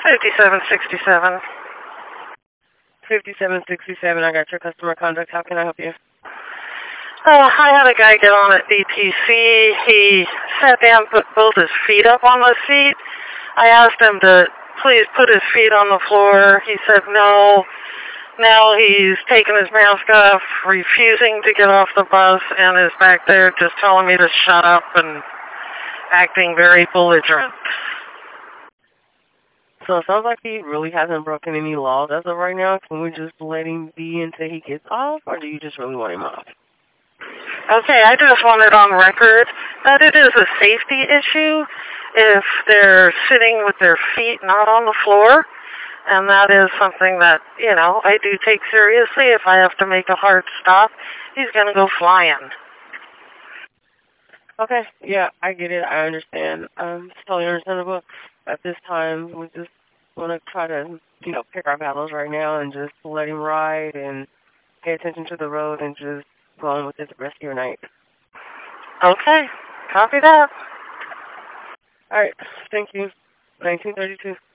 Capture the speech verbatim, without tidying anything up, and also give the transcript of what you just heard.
fifty-seven sixty-seven. fifty-seven sixty-seven, I got your customer contact. How can I help you? Uh, I had a guy get on at D T C. He sat down, put both his feet up on the seat. I asked him to please put his feet on the floor. He said no. Now he's taking his mask off, refusing to get off the bus, and is back there just telling me to shut up and acting very belligerent. So it sounds like he really hasn't broken any laws as of right now. Can we just let him be until he gets off, or do you just really want him off? Okay, I just want it on record that it is a safety issue if they're sitting with their feet not on the floor. And that is something that, you know, I do take seriously. If I have to make a hard stop, he's going to go flying. Okay, yeah, I get it. I understand. Um, it's totally understandable. At this time, we just want to try to, you know, pick our battles right now and just let him ride and pay attention to the road and just go on with this the rest of your night. Okay, copy that. All right, thank you. nineteen thirty-two.